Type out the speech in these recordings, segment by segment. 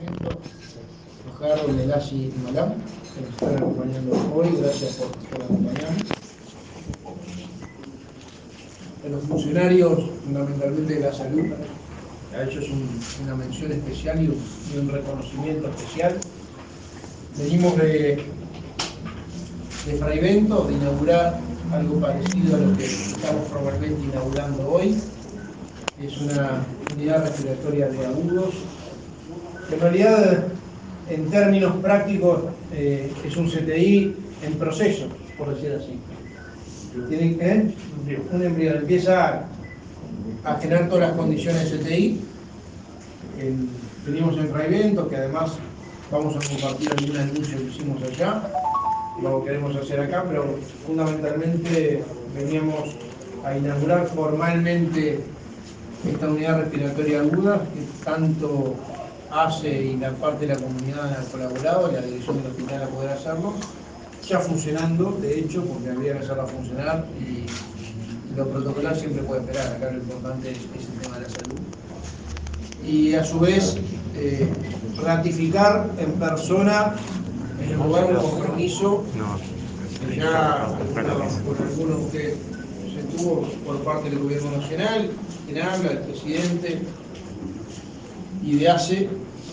sargento Fajardo, Melasi y Malam, que nos están acompañando hoy. Gracias por acompañarnos. A los funcionarios, fundamentalmente de la salud, a ellos una mención especial y un reconocimiento especial. Venimos de Fraivento, de inaugurar algo parecido a lo que estamos probablemente inaugurando hoy. Es una unidad respiratoria de agudos, que en realidad, en términos prácticos, es un CTI en proceso, por decir así. Tiene un embrión, empieza a generar todas las condiciones de CTI. Venimos en Fraivento, que además vamos a compartir algún anuncio que hicimos allá, lo queremos hacer acá, pero fundamentalmente veníamos a inaugurar formalmente esta unidad respiratoria aguda, que tanto ACE y la parte de la comunidad han colaborado, y la dirección del hospital a poder hacerlo, ya funcionando, de hecho, porque había que hacerla funcionar y lo protocolar siempre puede esperar. Acá lo importante es el tema de la salud. Y a su vez, ratificar en persona en el lugar un compromiso que ya con algunos de ustedes se tuvo por parte del gobierno nacional, quien habla, el presidente y de ACE,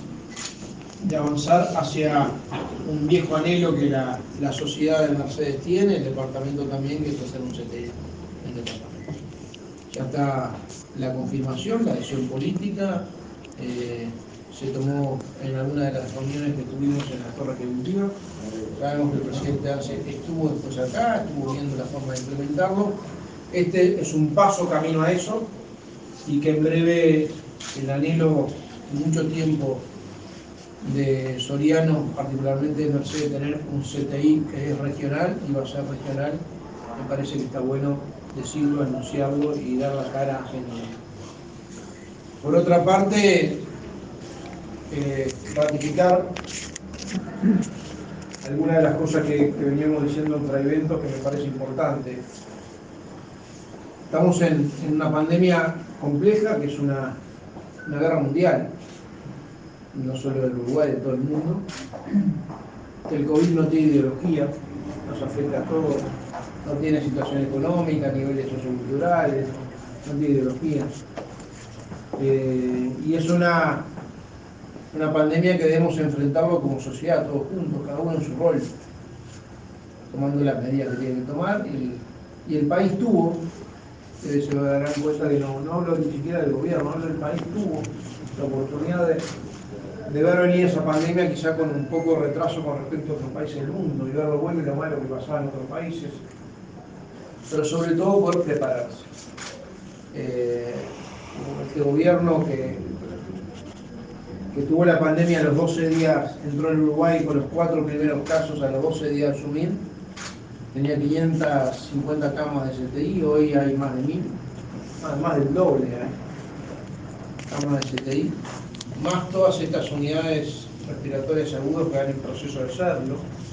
de avanzar hacia un viejo anhelo que la sociedad de Mercedes tiene, el departamento también, que es hacer un CTI en el departamento. Ya está la confirmación, la decisión política, se tomó en alguna de las reuniones que tuvimos en la Torre Ejecutiva. Sabemos que el presidente ACE estuvo después acá, estuvo viendo la forma de implementarlo. Este es un paso camino a eso, y que en breve el anhelo mucho tiempo de Soriano, particularmente de Mercedes, tener un CTI que es regional y va a ser regional. Me parece que está bueno decirlo, anunciarlo y dar la cara genuina. Por otra parte, ratificar algunas de las cosas que veníamos diciendo en Fraivento, que me parece importante. Estamos en una pandemia compleja, que es una guerra mundial, no solo del Uruguay, de todo el mundo. El COVID no tiene ideología, nos afecta a todos, no tiene situación económica, niveles socioculturales, no tiene ideología. Y es una pandemia que debemos enfrentarlo como sociedad, todos juntos, cada uno en su rol, tomando las medidas que tiene que tomar. Y el país tuvo, se darán cuenta que no hablo ni siquiera del gobierno, hablo del país, tuvo la oportunidad de ver venir esa pandemia, quizá con un poco de retraso con respecto a otros países del mundo, y ver lo bueno y lo malo que pasaba en otros países, pero sobre todo poder prepararse. Este gobierno que tuvo la pandemia a los 12 días, entró en Uruguay con los 4 primeros casos a los 12 días de asumir, tenía 550 camas de CTI, hoy hay más de 1000, más del doble camas de CTI, más todas estas unidades respiratorias agudas que van en proceso de serlo,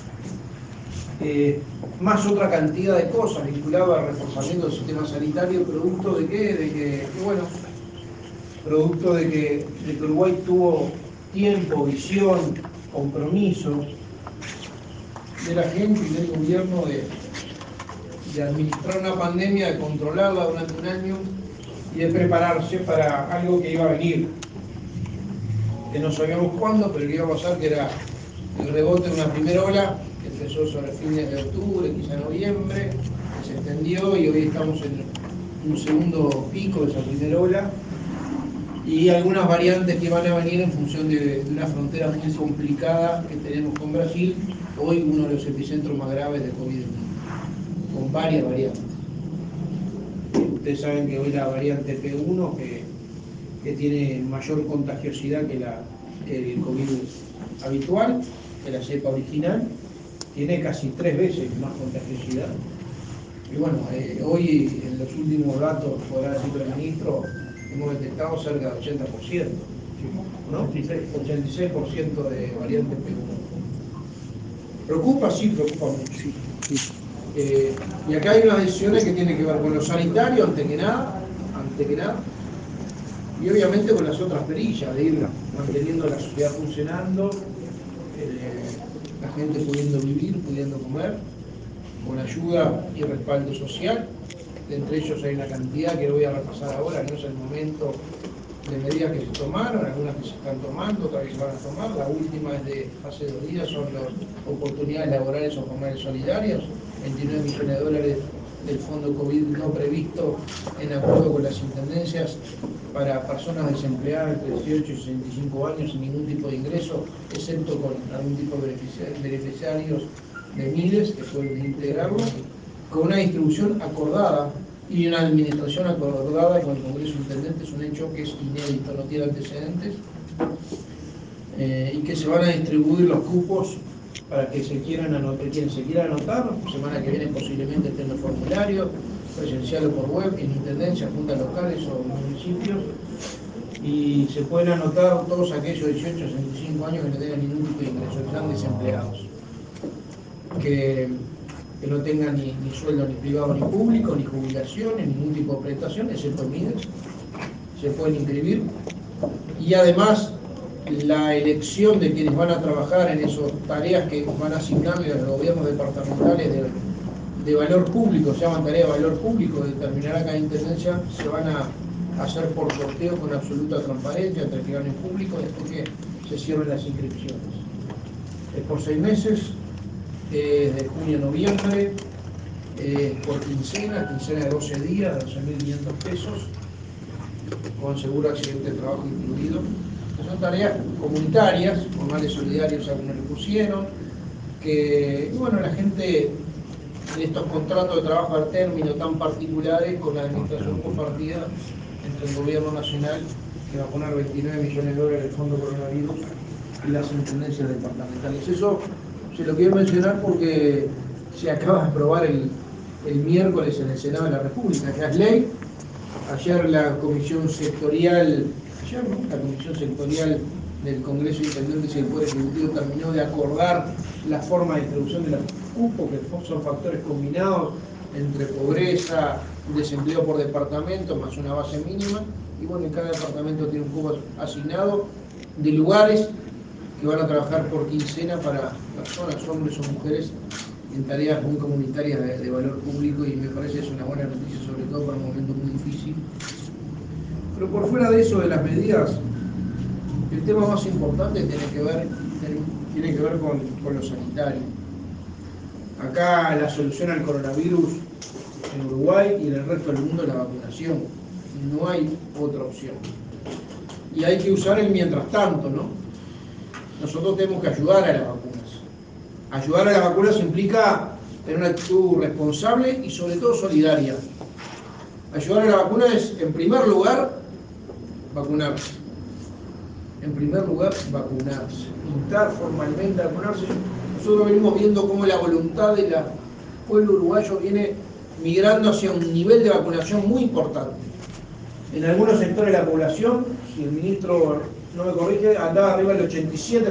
más otra cantidad de cosas vinculadas al reforzamiento del sistema sanitario, producto de qué, producto de que Uruguay tuvo tiempo, visión, compromiso de la gente y del gobierno de administrar una pandemia, de controlarla durante un año y de prepararse para algo que iba a venir, que no sabíamos cuándo, pero que iba a pasar, que era el rebote de una primera ola que empezó sobre fines de octubre, quizá noviembre, que se extendió, y hoy estamos en un segundo pico de esa primera ola, y algunas variantes que van a venir en función de una frontera muy complicada que tenemos con Brasil, hoy uno de los epicentros más graves de COVID, con varias variantes. Ustedes saben que hoy la variante P1, que tiene mayor contagiosidad que el COVID habitual, que la cepa original, tiene casi 3 veces más contagiosidad. Y bueno, hoy en los últimos datos, podrá decirlo el ministro, hemos detectado cerca del 80%, ¿no? 86% de variante P1. ¿Preocupa? Sí, preocupa mucho. Y acá hay unas decisiones que tienen que ver con lo sanitario, ante que nada, y obviamente con las otras perillas, de ir manteniendo la sociedad funcionando, la gente pudiendo vivir, pudiendo comer, con ayuda y respaldo social. Entre ellos hay una cantidad que voy a repasar ahora, no es el momento, de medidas que se tomaron, algunas que se están tomando, otras que se van a tomar. La última es de hace 2 días, son las oportunidades laborales o formales solidarias, 29 millones de dólares del fondo COVID no previsto en acuerdo con las intendencias para personas desempleadas entre 18 y 65 años sin ningún tipo de ingreso, excepto con algún tipo de beneficiarios de miles que pueden integrarlo, con una distribución acordada y una administración acordada con el Congreso Intendente. Es un hecho que es inédito, no tiene antecedentes, y que se van a distribuir los cupos para que quien se quiera anotar. La semana que viene posiblemente estén los formularios, presencial o por web, en intendencias, juntas locales o municipios, y se pueden anotar todos aquellos 18 a 65 años que no tengan ningún tipo de ingreso, que están desempleados, que no tengan ni sueldo ni privado ni público, ni jubilación, ni ningún tipo de prestación, excepto MIDES, se pueden inscribir. Y además la elección de quienes van a trabajar en esas tareas que van a asignarle a los gobiernos departamentales de valor público, se llaman tareas de valor público, determinará cada intendencia, se van a hacer por sorteo con absoluta transparencia entre que ganen público después que se cierren las inscripciones. Es por 6 meses, de junio a noviembre, por quincena de 12 días, 12.500 pesos, con seguro accidente de trabajo incluido. Son tareas comunitarias, formales solidarios algunos le pusieron, que bueno, la gente en estos contratos de trabajo al término tan particulares con la administración compartida entre el gobierno nacional, que va a poner 29 millones de dólares del fondo coronavirus, y las intendencias departamentales. Eso se lo quiero mencionar porque se acaba de aprobar el miércoles en el Senado de la República, ya es ley. Ayer la comisión sectorial, del Congreso de Intendentes y del Poder Ejecutivo terminó de acordar la forma de distribución de los cupos, que son factores combinados entre pobreza, desempleo por departamento, más una base mínima, y bueno, en cada departamento tiene un cupo asignado de lugares que van a trabajar por quincena para personas, hombres o mujeres, en tareas muy comunitarias de valor público, y me parece que es una buena noticia, sobre todo para un momento muy difícil. Pero por fuera de eso, de las medidas, el tema más importante tiene que ver con lo sanitario. Acá la solución al coronavirus en Uruguay y en el resto del mundo es la vacunación. No hay otra opción. Y hay que usar el mientras tanto, ¿no? Nosotros tenemos que ayudar a las vacunas. Ayudar a las vacunas implica tener una actitud responsable y sobre todo solidaria. Ayudar a la vacuna es, en primer lugar, vacunarse. En primer lugar, vacunarse. Instar formalmente a vacunarse. Nosotros venimos viendo cómo la voluntad del pueblo uruguayo viene migrando hacia un nivel de vacunación muy importante. En algunos sectores de la población, si el ministro no me corrige, andaba arriba del 87%.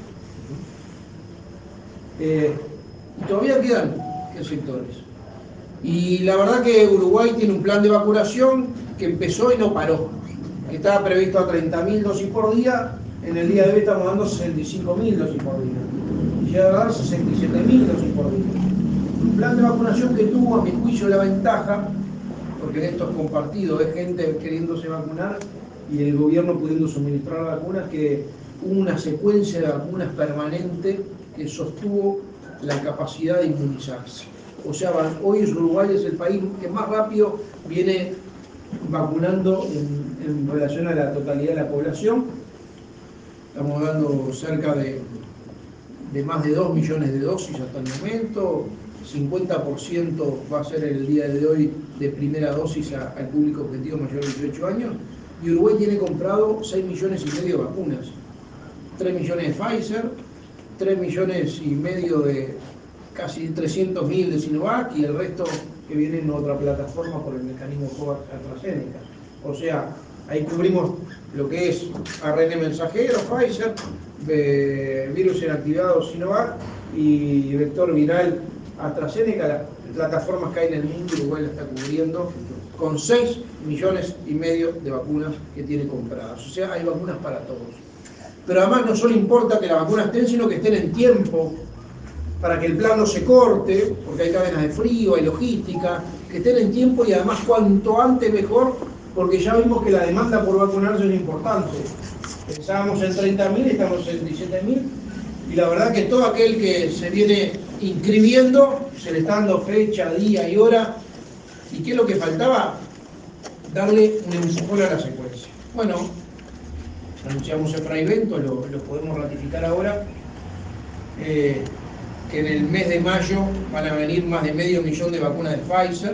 Y todavía quedan sectores. Y la verdad que Uruguay tiene un plan de vacunación que empezó y no paró, que estaba previsto a 30.000 dosis por día. En el día de hoy estamos dando 65.000 dosis por día, y llega a dar 67.000 dosis por día. Un plan de vacunación que tuvo, a mi juicio, la ventaja, porque en esto es compartido, es gente queriéndose vacunar y el gobierno pudiendo suministrar vacunas, que hubo una secuencia de vacunas permanente que sostuvo la capacidad de inmunizarse. O sea, hoy Uruguay es el país que más rápido viene vacunando en relación a la totalidad de la población. Estamos dando cerca de más de 2 millones de dosis hasta el momento. 50% va a ser el día de hoy de primera dosis al público objetivo mayor de 18 años. Y Uruguay tiene comprado 6,5 millones de vacunas. 3 millones de Pfizer, 3,5 millones de casi 300.000 de Sinovac, y el resto que viene en otra plataforma por el mecanismo COVAX AstraZeneca. O sea, ahí cubrimos lo que es ARN mensajero, Pfizer, virus inactivado Sinovac y vector viral AstraZeneca. Las plataformas que hay en el mundo, Uruguay la está cubriendo con 6,5 millones de vacunas que tiene compradas. O sea, hay vacunas para todos. pero además no solo importa que la vacuna estén, sino que estén en tiempo, para que el plan no se corte, porque hay cadenas de frío, hay logística, que estén en tiempo y además cuanto antes mejor, porque ya vimos que la demanda por vacunarse es importante. Pensábamos en 30.000, estamos en 17.000, y la verdad que todo aquel que se viene inscribiendo, se le está dando fecha, día y hora, y ¿qué es lo que faltaba? Darle un empujón a la secuencia. Bueno, anunciamos el Fraivento, lo podemos ratificar ahora, que en el mes de mayo van a venir más de 500.000 de vacunas de Pfizer,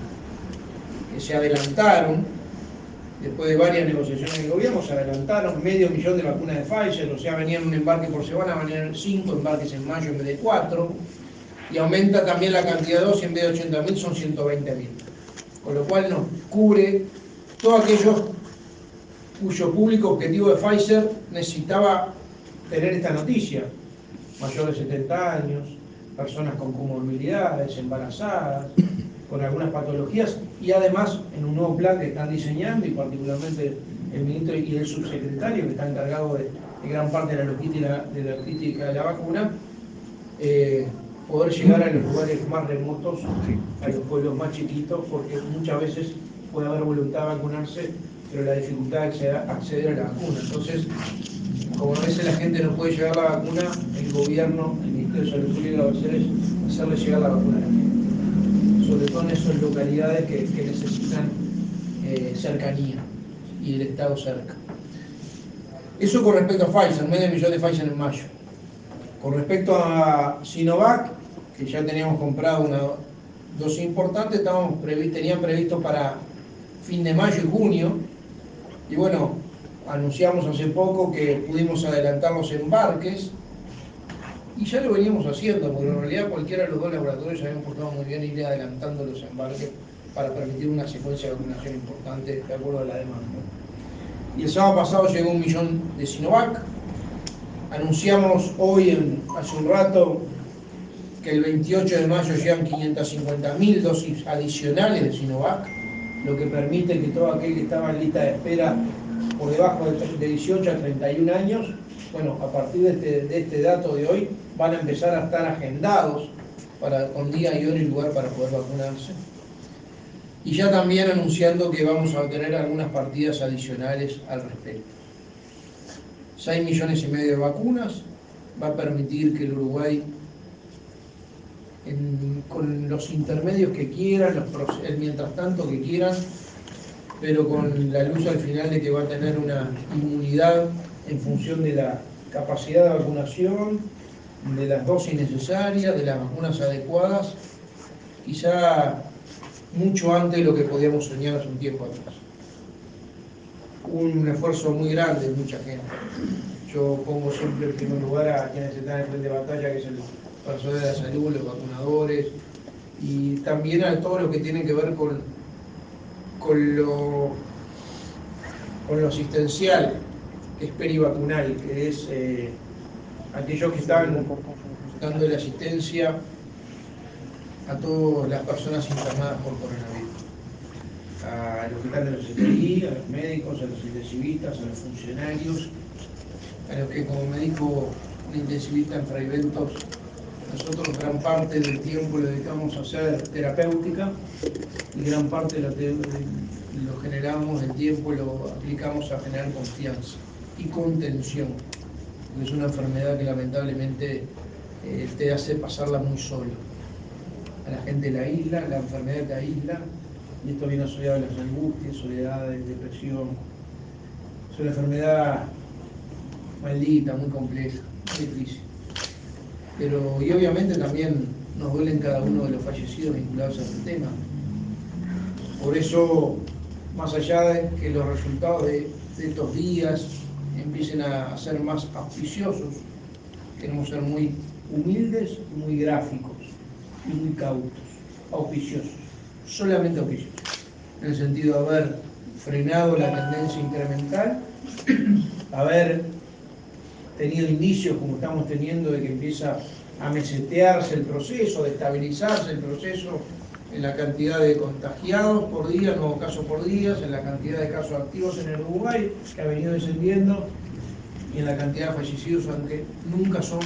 que se adelantaron, después de varias negociaciones del gobierno, se adelantaron 500.000 de vacunas de Pfizer, o sea, venían un embarque por semana, venían 5 embarques en mayo en vez de 4, y aumenta también la cantidad de dosis, en vez de 80.000 son 120.000, con lo cual nos cubre todos aquellos cuyo público objetivo de Pfizer necesitaba tener esta noticia: mayores de 70 años, personas con comorbilidades, embarazadas, con algunas patologías, y además en un nuevo plan que están diseñando, y particularmente el ministro y el subsecretario que está encargado de gran parte de la logística de la vacuna, poder llegar a los lugares más remotos, a los pueblos más chiquitos, porque muchas veces puede haber voluntad de vacunarse, pero la dificultad de acceder a la vacuna. Entonces, como a veces la gente no puede llegar a la vacuna, el gobierno, el Ministerio de Salud Pública, lo que va a hacer es hacerle llegar la vacuna a la gente, sobre todo en esas localidades que necesitan cercanía y el Estado cerca. Eso con respecto a Pfizer, 500.000 de Pfizer en mayo. Con respecto a Sinovac, que ya teníamos comprado una dosis importante, tenían previsto para fin de mayo y junio, y bueno, anunciamos hace poco que pudimos adelantar los embarques, y ya lo veníamos haciendo, porque en realidad cualquiera de los dos laboratorios se habían portado muy bien ir adelantando los embarques para permitir una secuencia de vacunación importante de acuerdo a la demanda. Y el sábado pasado llegó 1.000.000 de Sinovac. Anunciamos hoy, hace un rato, que el 28 de mayo llegan 550.000 dosis adicionales de Sinovac, lo que permite que todo aquel que estaba en lista de espera por debajo de 18 a 31 años, bueno, a partir de este dato de hoy, van a empezar a estar agendados con día y hora y lugar para poder vacunarse. Y ya también anunciando que vamos a tener algunas partidas adicionales al respecto. 6,5 millones de vacunas, va a permitir que el Uruguay, con los intermedios que quieran, el mientras tanto que quieran, pero con la luz al final de que va a tener una inmunidad en función de la capacidad de vacunación, de las dosis necesarias, de las vacunas adecuadas, quizá mucho antes de lo que podíamos soñar hace un tiempo atrás. Un esfuerzo muy grande de mucha gente. Yo pongo siempre en primer lugar a quienes están en frente de batalla, que es el personal de la salud, los vacunadores, y también a todo lo que tiene que ver con lo asistencial, que es perivacunal, que es aquellos que están dando la asistencia a todas las personas internadas por coronavirus, a los que están en los STI, a los médicos, a los intensivistas, a los funcionarios, a los que, como me dijo un intensivista en Fraiventos, nosotros gran parte del tiempo lo dedicamos a hacer terapéutica y gran parte lo generamos, el tiempo lo aplicamos a generar confianza y contención, porque es una enfermedad que lamentablemente te hace pasarla muy solo. A la gente la aísla, la enfermedad te aísla, y esto viene asociado a las angustias, soledades, depresión. Es una enfermedad maldita, muy compleja, muy difícil. Y obviamente también nos duelen cada uno de los fallecidos vinculados a este tema. Por eso, más allá de que los resultados de estos días empiecen a ser más auspiciosos, queremos ser muy humildes y muy gráficos y muy cautos, auspiciosos, solamente auspiciosos, en el sentido de haber frenado la tendencia incremental, haber tenido indicios, como estamos teniendo, de que empieza a mesetearse el proceso, de estabilizarse el proceso en la cantidad de contagiados por día, nuevos casos por día, en la cantidad de casos activos en el Uruguay, que ha venido descendiendo, y en la cantidad de fallecidos, aunque nunca son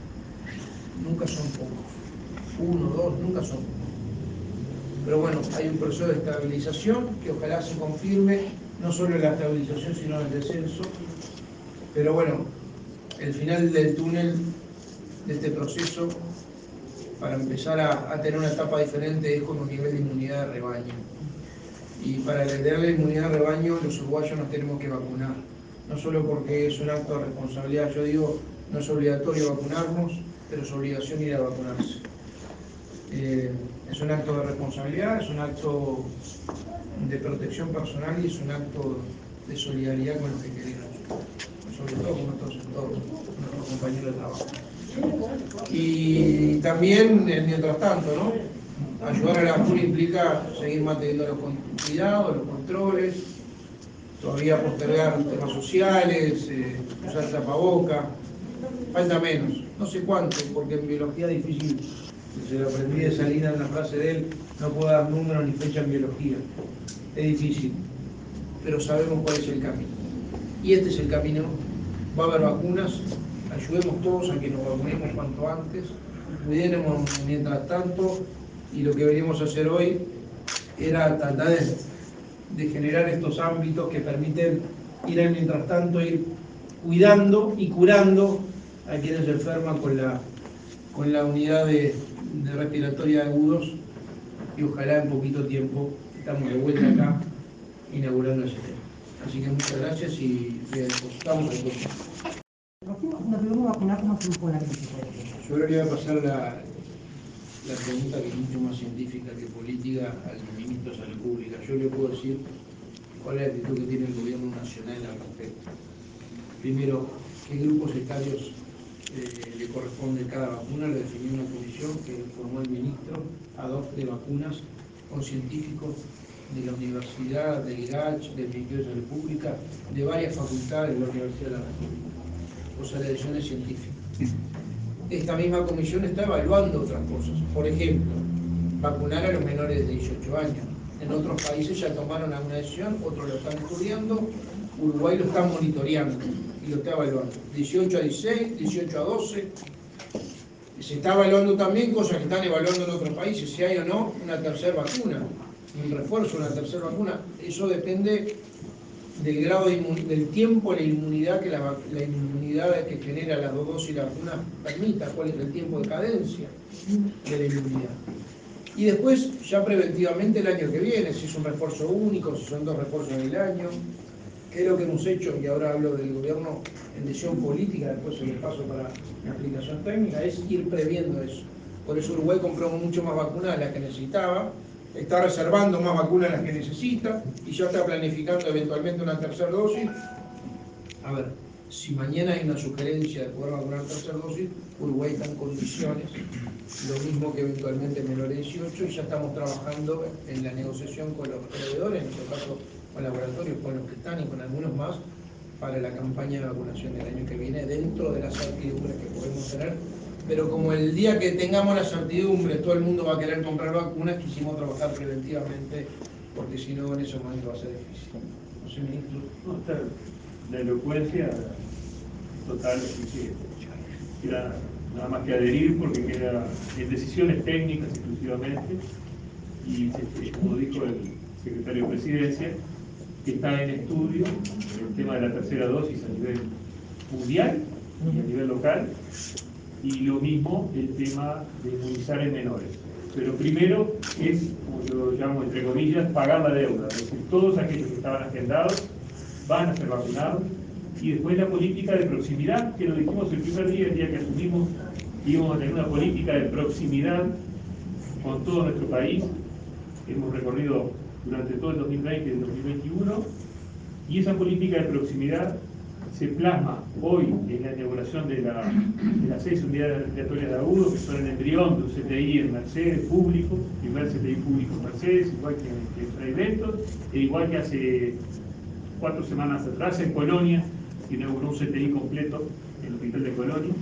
pocos. 1, 2, nunca son pocos. Pero bueno, hay un proceso de estabilización que ojalá se confirme, no solo en la estabilización, sino en el descenso. Pero bueno, el final del túnel de este proceso, para empezar a tener una etapa diferente, es con un nivel de inmunidad de rebaño. Y para tener la inmunidad de rebaño, los uruguayos nos tenemos que vacunar. No solo porque es un acto de responsabilidad, yo digo, no es obligatorio vacunarnos, pero es obligación ir a vacunarse. Es un acto de responsabilidad, es un acto de protección personal y es un acto de solidaridad con los que queremos, sobre todo con nuestros compañeros de trabajo. Y también, mientras tanto, ¿no? Ayudar a la vacuna implica seguir manteniendo los cuidados, los controles, todavía postergar temas sociales, usar tapaboca, falta menos, no sé cuánto, porque en biología es difícil. Se lo aprendí de Salinas en la frase de él, no puedo dar números ni fecha en biología. Es difícil, pero sabemos cuál es el camino. Y este es el camino. Va a haber vacunas, ayudemos todos a que nos vacunemos cuanto antes, cuidemos mientras tanto, y lo que venimos a hacer hoy era tratar de generar estos ámbitos que permiten ir mientras tanto, ir cuidando y curando a quienes se enferman con la unidad de respiratoria de agudos, y ojalá en poquito tiempo estamos de vuelta acá inaugurando ese tema. Así que muchas gracias y estamos al toque. Nos debemos vacunar como se impone la crisis. Yo ahora le voy a pasar la pregunta, que es mucho más científica que política, al ministro de Salud Pública. Yo le puedo decir cuál es la actitud que tiene el gobierno nacional al respecto. Primero, qué grupos etarios le corresponde cada vacuna, lo definió una comisión que formó el ministro ad hoc de vacunas con científicos de la Universidad, del GACH, del Ministerio de Salud Pública, de varias facultades de la Universidad de la República. O sea, la decisión es científica. Esta misma comisión está evaluando otras cosas. Por ejemplo, vacunar a los menores de 18 años. En otros países ya tomaron alguna decisión, otros lo están estudiando, Uruguay lo está monitoreando y lo está evaluando. 18 a 16, 18 a 12. Se está evaluando también cosas que están evaluando en otros países, si hay o no una tercera vacuna, un refuerzo, una tercera vacuna. Eso depende del grado del tiempo, la inmunidad que genera las dos dosis de la vacuna permita, cuál es el tiempo de cadencia de la inmunidad. Y después, ya preventivamente el año que viene, si es un refuerzo único, si son 2 refuerzos en el año, qué es lo que hemos hecho, y ahora hablo del gobierno en decisión política, después se le paso para la aplicación técnica, es ir previendo eso. Por eso Uruguay compró mucho más vacunas de las que necesitaba, está reservando más vacunas de las que necesita y ya está planificando eventualmente una tercera dosis. A ver, si mañana hay una sugerencia de poder vacunar tercera dosis, Uruguay está en condiciones, lo mismo que eventualmente menores de 18, y ya estamos trabajando en la negociación con los proveedores, en nuestro caso con laboratorios, con los que están y con algunos más, para la campaña de vacunación del año que viene, dentro de las certidumbres que podemos tener. Pero como el día que tengamos la certidumbre todo el mundo va a querer comprar vacunas, quisimos trabajar preventivamente, porque si no en ese momento va a ser difícil. No sé, ministro. No, está la elocuencia total, así que queda nada más que adherir, porque queda en decisiones técnicas exclusivamente, y como dijo el secretario de Presidencia, que está en estudio el tema de la tercera dosis a nivel mundial y a nivel local, y lo mismo el tema de inmunizar en menores. Pero primero es, como yo lo llamo entre comillas, pagar la deuda, es decir, todos aquellos que estaban agendados van a ser vacunados, y después la política de proximidad, que lo dijimos el primer día, el día que asumimos, íbamos a tener una política de proximidad con todo nuestro país. Hemos recorrido durante todo el 2020 y el 2021, y esa política de proximidad se plasma hoy en la inauguración de las 6 unidades respiratorias de agudo, que son el embrión de un CTI en Mercedes público, primer CTI público en Mercedes, igual que en Fray Bentos, e igual que hace 4 semanas atrás en Colonia, que inauguró un CTI completo en el hospital de Colonia.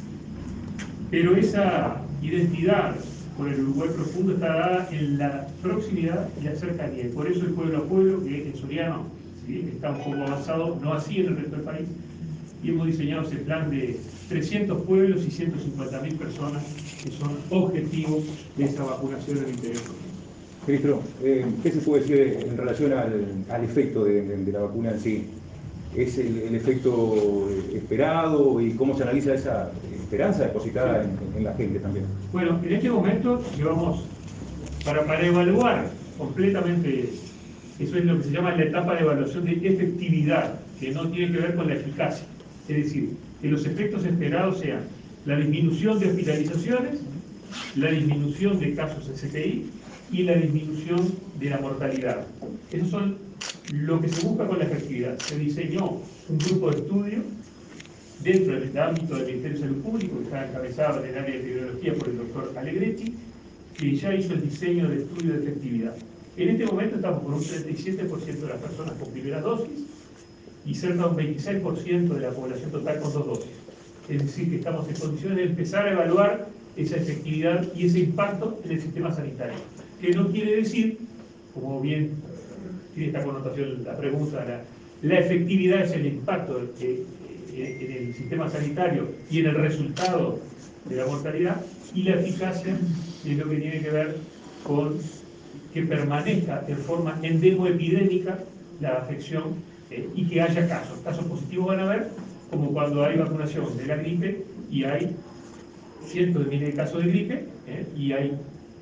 Pero esa identidad con el Uruguay profundo está dada en la proximidad y la cercanía, y por eso el pueblo a pueblo, que en Soriano, ¿sí?, está un poco avanzado, no así en el resto del país, y hemos diseñado ese plan de 300 pueblos y 150.000 personas que son objetivos de esa vacunación en el interior. Ministro, ¿qué se puede decir en relación al efecto de la vacuna en sí? ¿Es el efecto esperado y cómo se analiza esa esperanza depositada en la gente también? Bueno, en este momento llevamos, para evaluar completamente, eso es lo que se llama la etapa de evaluación de efectividad, que no tiene que ver con la eficacia. Es decir, que los efectos esperados sean la disminución de hospitalizaciones, la disminución de casos en CTI y la disminución de la mortalidad. Esos son lo que se busca con la efectividad. Se diseñó un grupo de estudio dentro del ámbito del Ministerio de Salud Pública, que está encabezado en el área de epidemiología por el doctor Alegretti, que ya hizo el diseño de estudio de efectividad. En este momento estamos con un 37% de las personas con primera dosis y cerca de un 26% de la población total con 2 dosis. Es decir, que estamos en condiciones de empezar a evaluar esa efectividad y ese impacto en el sistema sanitario. Que no quiere decir, como bien tiene esta connotación la pregunta, la efectividad es el impacto en el sistema sanitario y en el resultado de la mortalidad, y la eficacia es lo que tiene que ver con que permanezca en forma endemoepidémica la afección y que haya casos. Casos positivos van a haber, como cuando hay vacunación de la gripe y hay cientos de miles de casos de gripe y hay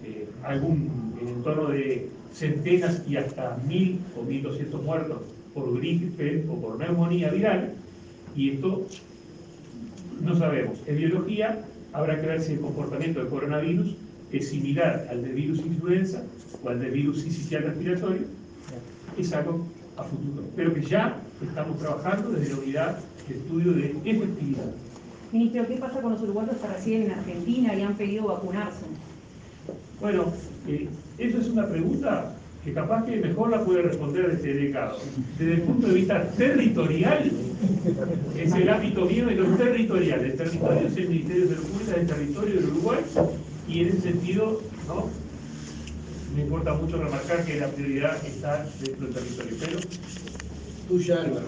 en torno de centenas y hasta 1.000 o 1.200 muertos por gripe o por neumonía viral, y esto no sabemos. En biología habrá que ver si el comportamiento del coronavirus es similar al del virus influenza o al del virus sincicial respiratorio. Es algo a futuro, pero que ya estamos trabajando desde la unidad de estudio de efectividad. Ministro, ¿qué pasa con los uruguayos que residen en Argentina y han pedido vacunarse? Bueno, eso es una pregunta que capaz que mejor la puede responder desde Decado. Desde el punto de vista territorial, es el ámbito mío de lo territorial. El territorio es el Ministerio de Salud Pública del territorio del Uruguay, y en ese sentido, ¿no?, me importa mucho remarcar que la prioridad está dentro del territorio. Pero tuya, Álvaro.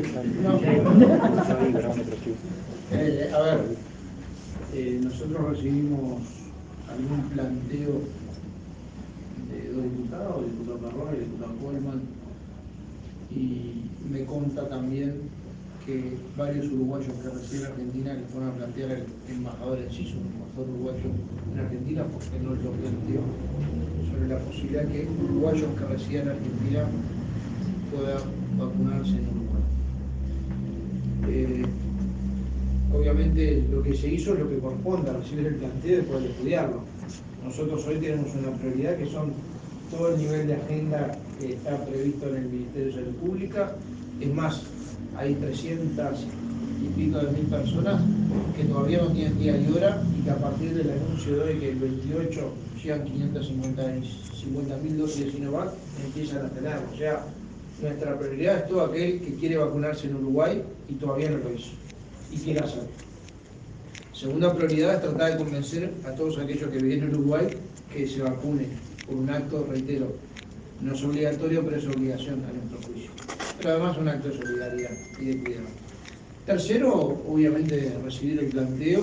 A ver, nosotros recibimos algún planteo de 2 diputados, el diputado Parrón y el diputado Coleman, y me consta también que varios uruguayos que residen en Argentina le fueron a plantear al embajador en sí, un embajador uruguayo en Argentina, porque no lo planteó, sobre la posibilidad que uruguayos que residen en Argentina puedan vacunarse en Uruguay. Obviamente lo que se hizo es lo que corresponde, recibir el planteo y poder estudiarlo.Nosotros hoy tenemos una prioridad que son todo el nivel de agenda que está previsto en el Ministerio de Salud Pública. Es más, hay 300 y pico de 1.000 personas que todavía no tienen día y hora, y que a partir del anuncio de hoy que el 28 llegan 550.000 dosis de Sinovac, empiezan a tener. O sea, nuestra prioridad es todo aquel que quiere vacunarse en Uruguay y todavía no lo hizo y quiere hacerlo. Segunda prioridad es tratar de convencer a todos aquellos que viven en Uruguay que se vacunen por un acto, reitero, no es obligatorio, pero es obligación a nuestro juicio. Pero además es un acto de solidaridad y de cuidado. Tercero, obviamente, recibir el planteo.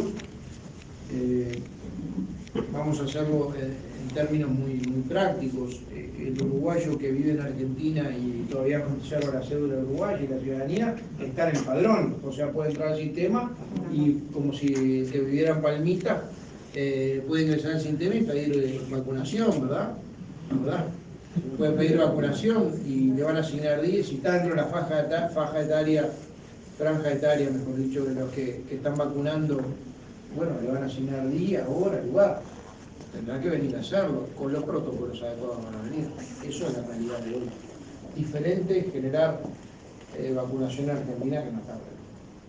Vamos a hacerlo en términos muy prácticos. El uruguayo que vive en Argentina y todavía conserva la cédula uruguaya y la ciudadanía está en el padrón, o sea, puede entrar al sistema y, como si que viviera en Palmita, puede ingresar al sistema y pedir vacunación, ¿verdad? Puede pedir vacunación y le van a asignar días. Si está dentro de la franja etaria, mejor dicho, de los que están vacunando, bueno, le van a asignar día, hora, lugar. Tendrá que venir a hacerlo, con los protocolos adecuados van a venir. Eso es la realidad de hoy. Diferente es generar vacunación en Argentina que no está bien.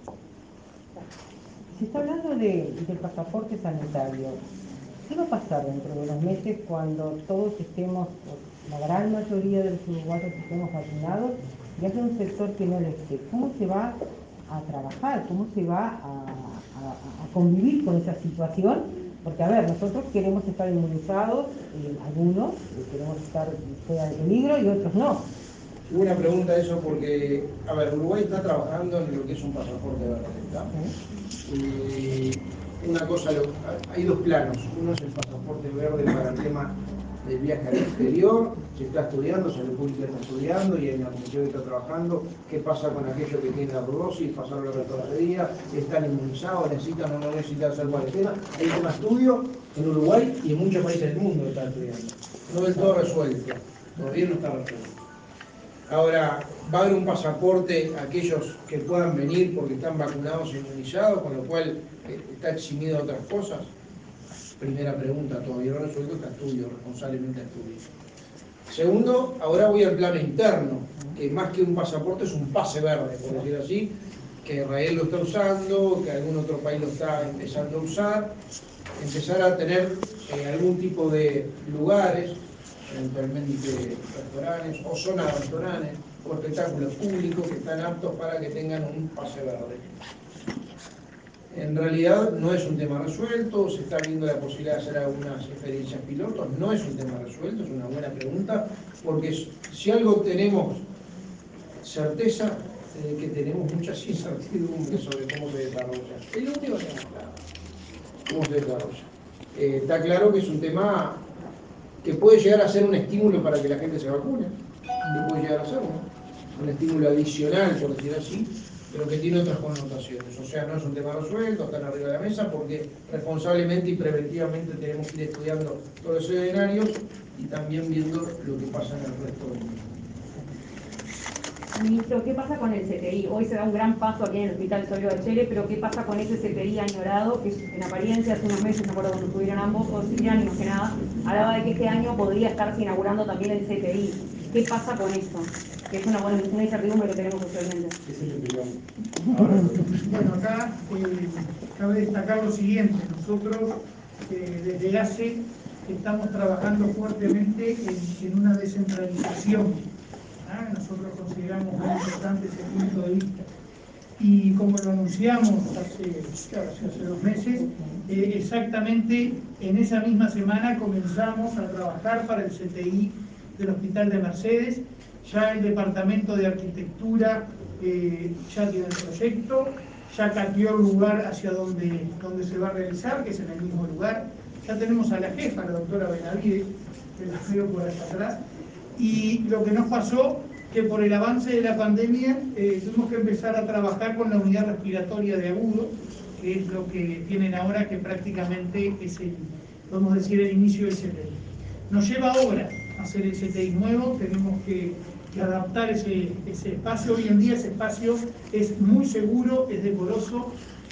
Se está hablando del pasaporte sanitario. ¿Qué va a pasar dentro de unos meses cuando todos estemos, la gran mayoría de los uruguayos estemos vacunados, y haya un sector que no lo esté? ¿Cómo se va a trabajar? ¿Cómo se va a convivir con esa situación? Porque, a ver, nosotros queremos estar inmunizados, algunos queremos estar fuera de peligro y otros no. Una pregunta eso porque, a ver, Uruguay está trabajando en lo que es un pasaporte verde, ¿está? Una cosa, hay dos planos. Uno es el pasaporte verde para el tema del viaje al exterior, se está estudiando, Salud Pública está estudiando y en la comisión está trabajando qué pasa con aquellos que tienen la dosis, pasaron la retrocedería, están inmunizados, necesitan o no necesitan hacer cuarentena. Hay un estudio en Uruguay y en muchos países del mundo está estudiando. No del todo resuelto, todavía no está resuelto. Ahora, va a haber un pasaporte a aquellos que puedan venir porque están vacunados e inmunizados, con lo cual está eximido de otras cosas. Primera pregunta, todavía no resuelto, está estudio, responsablemente estudio. Segundo, ahora voy al plano interno, que más que un pasaporte es un pase verde, por decir así, que Israel lo está usando, que algún otro país lo está empezando a usar, empezar a tener algún tipo de lugares, eventualmente restaurantes o zonas de restaurantes o espectáculos públicos que están aptos para que tengan un pase verde. En realidad no es un tema resuelto, se está viendo la posibilidad de hacer algunas experiencias pilotos, no es un tema resuelto, es una buena pregunta, porque si algo tenemos certeza, que tenemos muchas incertidumbres sobre cómo se desarrolla. Es lo único que tenemos claro, cómo se desarrolla. Está claro que es un tema que puede llegar a ser un estímulo para que la gente se vacune, que puede llegar a ser, ¿no? Un estímulo adicional, por decir así, pero que tiene otras connotaciones. O sea, no es un tema resuelto, están arriba de la mesa, porque responsablemente y preventivamente tenemos que ir estudiando todos los escenarios y también viendo lo que pasa en el resto del mundo. Ministro, ¿qué pasa con el CTI? Hoy se da un gran paso aquí en el Hospital Sorio Bachele, pero ¿qué pasa con ese CTI añorado? Que en apariencia hace unos meses, me acuerdo cuando estuvieron ambos, o Siriani más que nada, hablaba de que este año podría estarse inaugurando también el CTI. ¿Qué pasa con esto? Que es una incertidumbre que tenemos actualmente. Bueno, acá cabe destacar lo siguiente. Nosotros desde ACE estamos trabajando fuertemente en una descentralización. Nosotros consideramos muy importante ese punto de vista. Y como lo anunciamos hace 2 meses, exactamente en esa misma semana comenzamos a trabajar para el CTI del Hospital de Mercedes. Ya el Departamento de Arquitectura ya tiene el proyecto, ya cambió el lugar hacia donde se va a realizar, que es en el mismo lugar. Ya tenemos a la jefa, la doctora Benavides, que la veo por allá atrás. Y lo que nos pasó, que por el avance de la pandemia tuvimos que empezar a trabajar con la unidad respiratoria de agudo, que es lo que tienen ahora, que prácticamente es podemos decir, el inicio del CTI. Nos lleva horas hacer el CTI nuevo, tenemos que adaptar ese espacio. Hoy en día ese espacio es muy seguro, es decoroso,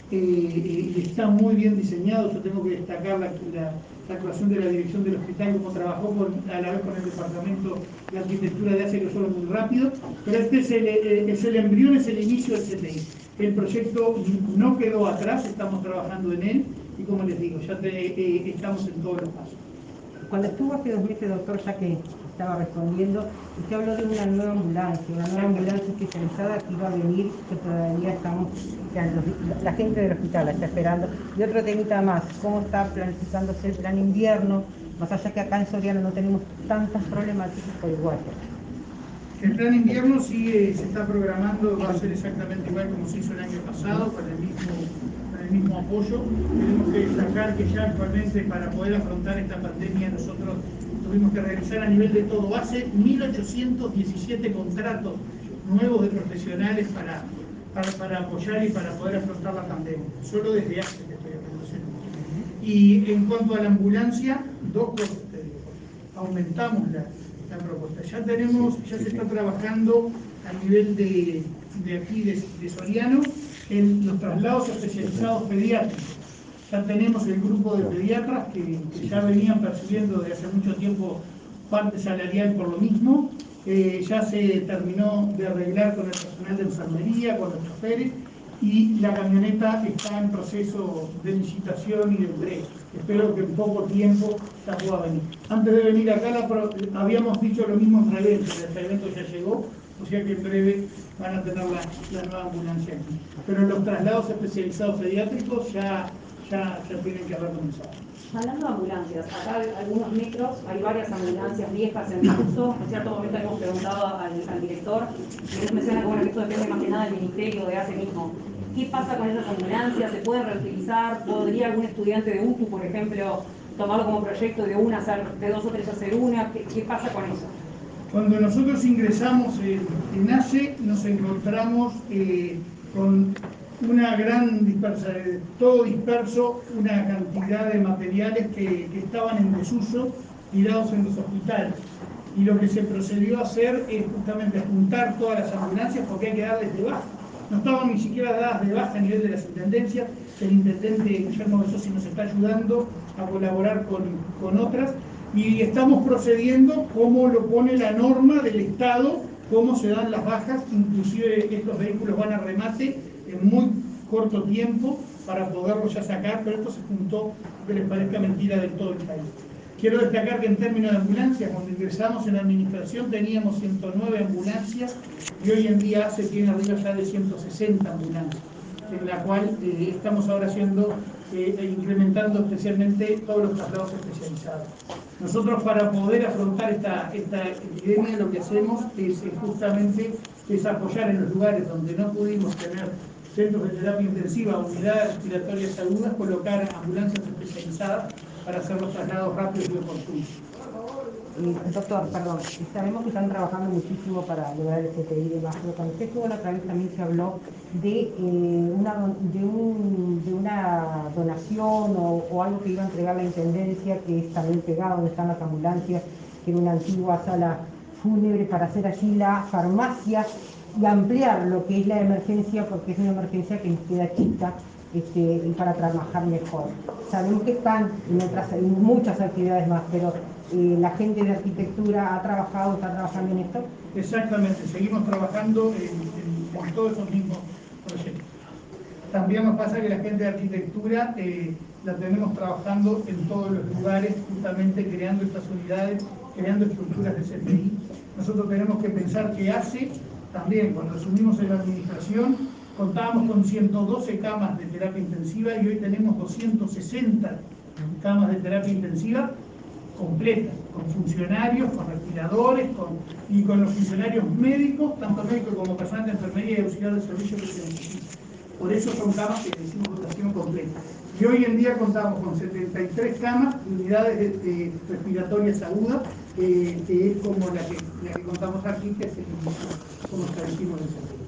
y está muy bien diseñado. Yo tengo que destacar la actuación de la dirección del hospital, como trabajó a la vez con el departamento de arquitectura de ACE, que fue muy rápido, pero este es el embrión, es el inicio del CTI. El proyecto no quedó atrás, estamos trabajando en él y, como les digo, ya estamos en todos los pasos. Cuando estuvo hace 2 meses, doctor, ya que estaba respondiendo, usted habló de una nueva ambulancia especializada que iba a venir, que todavía estamos, la gente del hospital la está esperando. Y otro temita más, ¿cómo está planificándose el plan invierno? Más allá que acá en Soriano no tenemos tantas problemáticas por igual. El plan invierno sí se está programando, va a ser exactamente igual como se hizo el año pasado, con el mismo apoyo. Tenemos que destacar que ya actualmente, para poder afrontar esta pandemia, nosotros tuvimos que realizar a nivel de todo ACE 1.817 contratos nuevos de profesionales para apoyar y para poder afrontar la pandemia. Solo desde ACE que estoy haciendo ese número. Y en cuanto a la ambulancia, 2 cosas te digo. Aumentamos la propuesta. Ya se está trabajando a nivel de aquí de Soriano en los traslados especializados pediátricos. Ya tenemos el grupo de pediatras que ya venían percibiendo desde hace mucho tiempo parte salarial por lo mismo. Ya se terminó de arreglar con el personal de enfermería, con los choferes, y la camioneta está en proceso de licitación y de entrega. Espero que en poco tiempo ya pueda venir. Antes de venir acá habíamos dicho lo mismo en Revento, el evento ya llegó, o sea que en breve van a tener la nueva ambulancia aquí. Pero los traslados especializados pediátricos ya ya tienen que haber comenzado. Hablando de ambulancias, acá hay algunos metros, hay varias ambulancias viejas en uso. En cierto momento hemos preguntado al director y nos menciona que, bueno, que esto depende más que nada del ministerio, de ACE mismo. ¿Qué pasa con esas ambulancias? ¿Se pueden reutilizar? ¿Podría algún estudiante de UTU, por ejemplo, tomarlo como proyecto de una, hacer, de 2 o 3 hacer una? ¿Qué pasa con eso? Cuando nosotros ingresamos en ACE, nos encontramos con una gran dispersión, todo disperso, una cantidad de materiales que estaban en desuso, tirados en los hospitales. Y lo que se procedió a hacer es justamente juntar todas las ambulancias porque hay que darles de baja. No estaban ni siquiera dadas de baja a nivel de las intendencias. El intendente Guillermo Besosi nos está ayudando a colaborar con otras y estamos procediendo como lo pone la norma del Estado, cómo se dan las bajas. Inclusive estos vehículos van a remate en muy corto tiempo para poderlos ya sacar, pero esto se juntó, que les parezca mentira, del todo el país. Quiero destacar que en términos de ambulancias, cuando ingresamos en la administración teníamos 109 ambulancias y hoy en día se tiene arriba ya de 160 ambulancias, en la cual estamos ahora incrementando especialmente todos los traslados especializados. Nosotros, para poder afrontar esta epidemia, lo que hacemos es justamente apoyar en los lugares donde no pudimos tener centros de terapia intensiva, unidades respiratorias agudas, colocar ambulancias especializadas para hacer los traslados rápidos y oportunos. Doctor, perdón, sabemos que están trabajando muchísimo para lograr el CTI y demás, pero cuando usted estuvo la otra vez también se habló de una donación o algo que iba a entregar la Intendencia, que es también pegado donde están las ambulancias, que era una antigua sala fúnebre, para hacer allí la farmacia y ampliar lo que es la emergencia, porque es una emergencia que nos queda chica y para trabajar mejor. Sabemos que están en muchas actividades más, pero la gente de arquitectura está trabajando en esto. Exactamente, seguimos trabajando en todos esos mismos proyectos. También nos pasa que la gente de arquitectura la tenemos trabajando en todos los lugares, justamente creando estas unidades, creando estructuras de CTI. Nosotros tenemos que pensar que también, cuando asumimos en la administración, contábamos con 112 camas de terapia intensiva y hoy tenemos 260 camas de terapia intensiva completas, con funcionarios, con respiradores y con los funcionarios médicos, tanto médicos como personal de enfermería y auxiliar de servicio que se necesitan. Por eso son camas que decimos dotación completa. Y hoy en día contamos con 73 camas y unidades respiratorias agudas, que es como la que contamos aquí, que es como establecimos en el